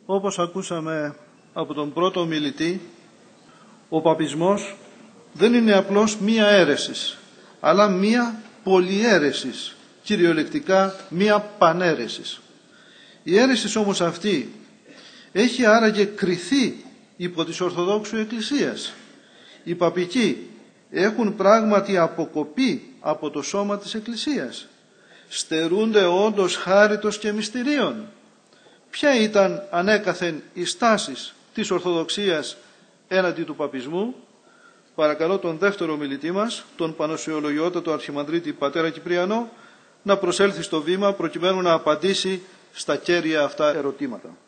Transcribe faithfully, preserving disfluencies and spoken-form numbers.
Όπως ακούσαμε από τον πρώτο ομιλητή, ο παπισμός δεν είναι απλώς μία αίρεσης, αλλά μία πολυαίρεσης, κυριολεκτικά μία παναίρεσης. Η αίρεσης όμως αυτή έχει άραγε κριθεί υπό της Ορθοδόξου Εκκλησίας. Οι παπικοί έχουν πράγματι αποκοπεί από το σώμα της Εκκλησίας. Στερούνται όντως χάριτος και μυστηρίων. Ποια ήταν ανέκαθεν οι στάσεις της Ορθοδοξίας έναντι του παπισμού? Παρακαλώ τον δεύτερο ομιλητή μας, τον Πανοσιολογιότατο Αρχιμανδρίτη πατέρα Κυπριανό, να προσέλθει στο βήμα προκειμένου να απαντήσει στα κέρια αυτά ερωτήματα.